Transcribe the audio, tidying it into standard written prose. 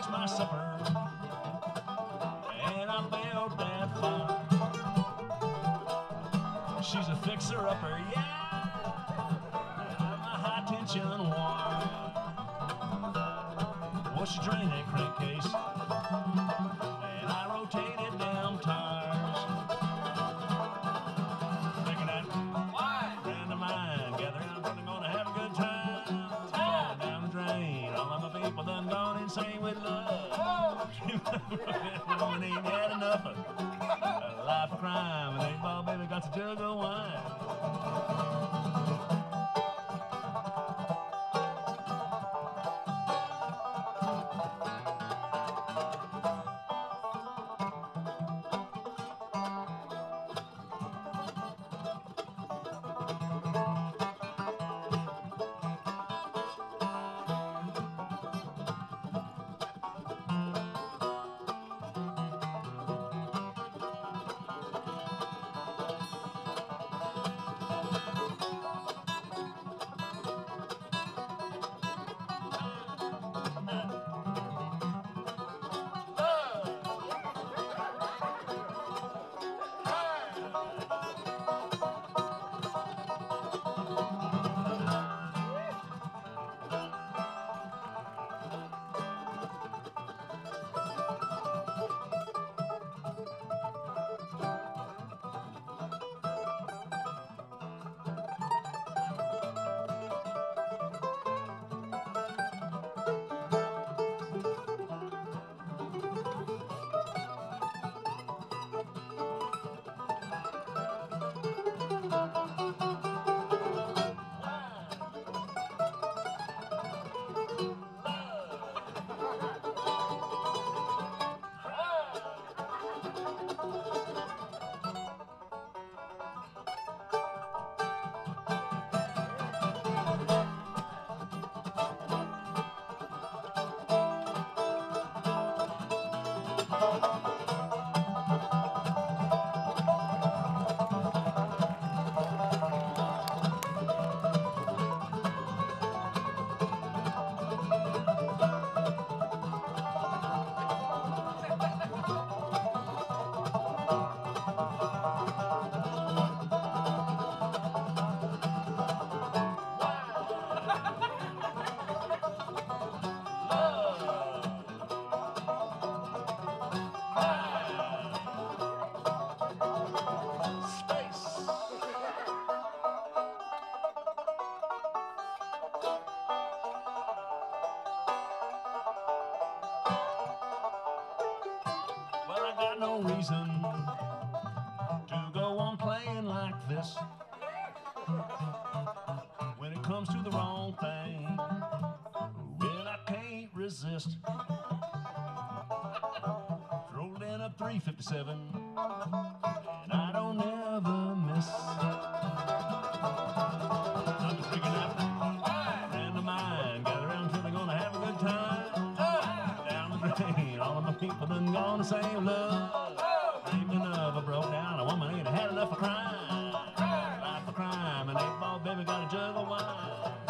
my supper, and I built that fire. She's a fixer-upper, yeah, I'm a high-tension wire. Well, she drained that crankcase, and I rotated them tires. Thinking that friend of mine gathering around, they're gonna have a good time. Down the drain, all of my people done gone insane with love. Woman ain't had enough of a life of crime, and 8-ball baby got a jug of wine. Well, I got no reason to go on playing like this. When it comes to the wrong thing, well, I can't resist. Rolled in a 357, and I don't ever miss. I'm just drinking out a friend of mine, gather around till they're gonna have a good time. Down the drain, all of my people done gone the same love. Dreaming of a broke down, a woman ain't had enough of crime. Life of crime, and 8-ball baby got a jug of wine.